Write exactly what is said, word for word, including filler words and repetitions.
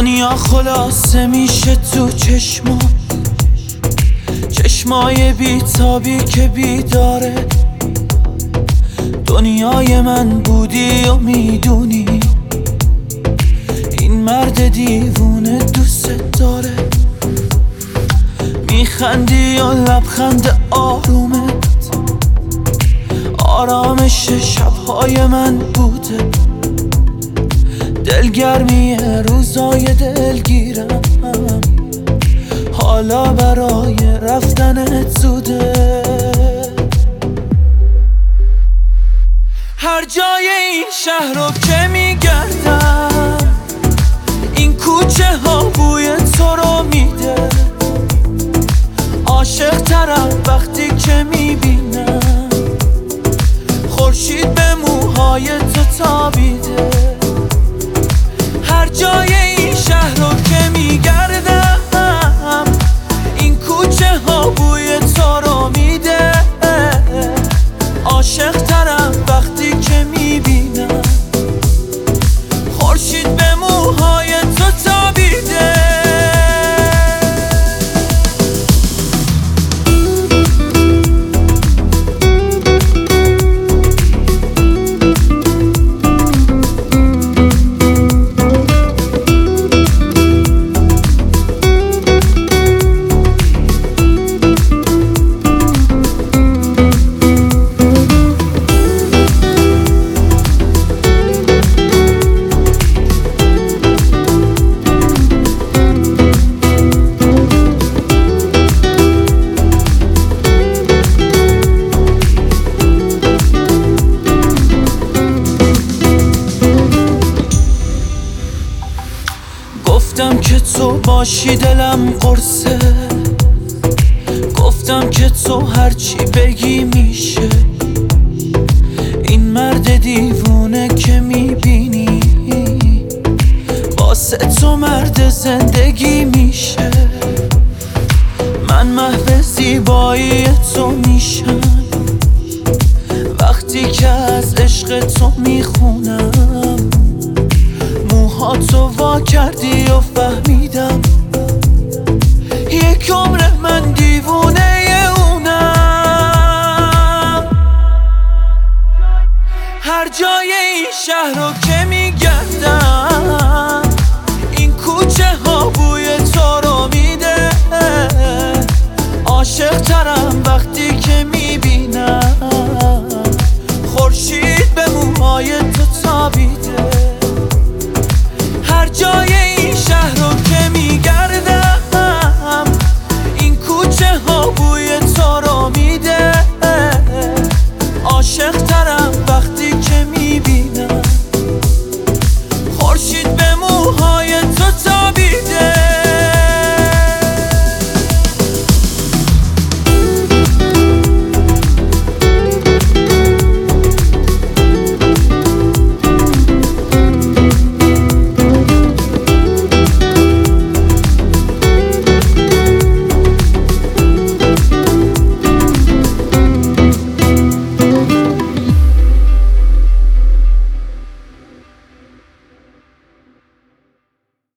دنیا خلاصه میشه تو چشما، چشمای بیتابی که بیداره. دنیای من بودی و میدونی این مرد دیوونه دوست داره. میخندی و لبخند آرومت آرامش شبهای من بوده. دلگرمی روزای دلگیرم حالا برای رفتنت زوده. هر جای این شهر رو که میگردم این کوچه ها بوی تو رو میده. عاشق ترم وقتی که میبینم خورشید به موهای تو تابیده. هر جای این شهر رو که میگردم این کوچه ها بوی تو رو میده. عاشق ترم وقتی که میبینم خورشید به موهای تو تابیده. گفتم که تو باشی دلم قرصه، گفتم که تو هرچی بگی میشه. این مرد دیوونه که میبینی واسه تو مرد زندگی میشه. من محو زیبایی تو میشم وقتی که از عشق تو میخونم. موهاتو وا کردی و فهمیدم یک عمر من دیوونه اونم. هر جای این شهر رو